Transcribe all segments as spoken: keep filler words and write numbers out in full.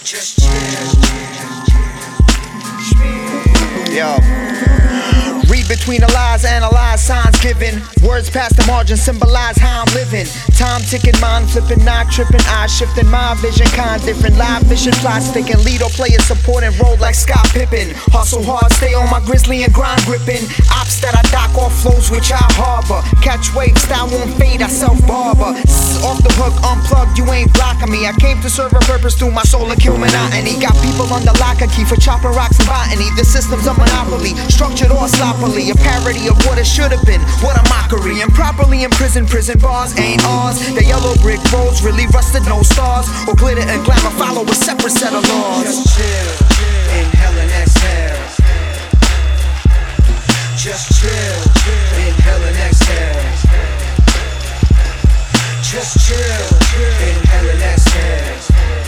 Just chill. Yo. Read between the lies, analyze signs given. Words past the margin symbolize how I'm living. Time ticking, mind flipping, not tripping, eyes shifting. My vision, kind different. Live vision, fly sticking. Lead or play a supporting role like Scott Pippen. Hustle hard, stay on my grizzly and grind gripping. Ops that I dock off flows which I harbor. Catch waves, style won't fade, I self barber. Off the hook, unplugged, you ain't blocking me. I came to serve a purpose through my soul and kill monotony. Got people under lock and key for chopping rocks and botany. The system's a monopoly, structured or sloppily. A parody of what it should have been, what a mockery. Improperly imprisoned, prison bars ain't ours. The yellow brick roads really rusted, no stars. Or glitter and glamour follow a separate set of laws. Just chill, inhale and exhale. Just chill, inhale and exhale. Just chill, inhale and exhale.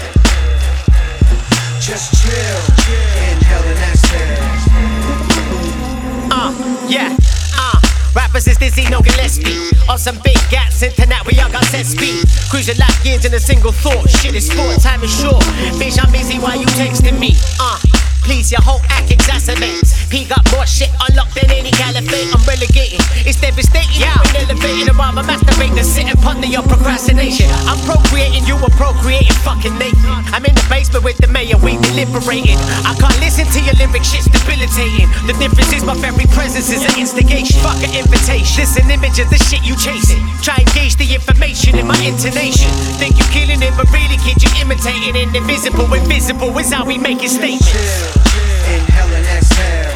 Just chill, inhale and exhale. Uh, yeah, uh rappers is dizzy, no Gillespie. On some big gats, internet, we all got set speed. Cruising like years in a single thought. Shit is sport, time is short. Bitch, I'm busy while you texting me. Uh, please, your whole act exacerbates. He got more shit unlocked than any caliphate. I'm relegating, it's devastating. Yeah, I'm elevating, I'd rather masturbate than sit and ponder your procrastination. I'm procreating, you were procreating, fucking naked. I'm in the basement with the mayor, we deliberating. I can't listen to your lyrics, shit's debilitating. The difference is my very presence is an instigation. Fuck an invitation, this an image of the shit you chasing. Try and gauge the information in my intonation. Think you killing it, but really kid, you imitating. And invisible, invisible is how we make it statements. Chill, inhale and exhale.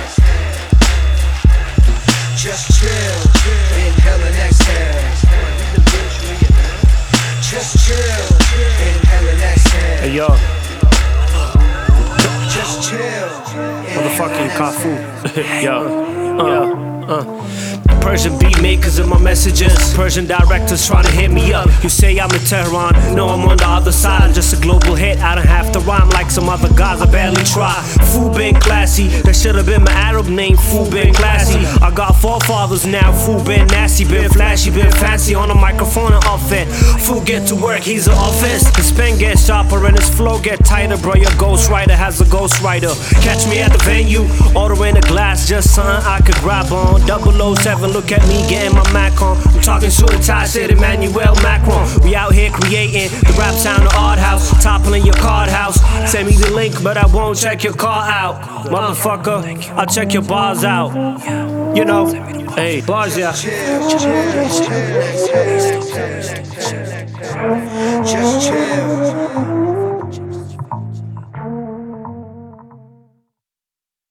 Just chill, inhale and exhale. Just chill, inhale and exhale. Hey yo, Just chill. motherfucking Kafu. Yo, uh, uh. Persian beat makers and my messages. Persian directors trying to hit me up. You say I'm in Tehran, no, I'm on the other side. I'm just a global hit, I don't have to rhyme like some other guys, I barely try. Fu been classy, that should have been my Arab name, Fu been classy. I got forefathers now, Fu been nasty, been flashy, been fancy. On the microphone and off it. Fu get to work, he's an office. His pen gets sharper and his flow get tighter. Bro, your ghostwriter has a ghostwriter. Catch me at the venue, ordering a glass, just something I could grab on. double oh seven, look at me getting my Mac on. I'm talking suit and tie, said Emmanuel Macron. We out here creating the rap sound of Art House, toppling your card house. Send me the link, but I won't check your car out. Motherfucker, I'll check your bars out. You know, hey, bars, yeah. Just chill.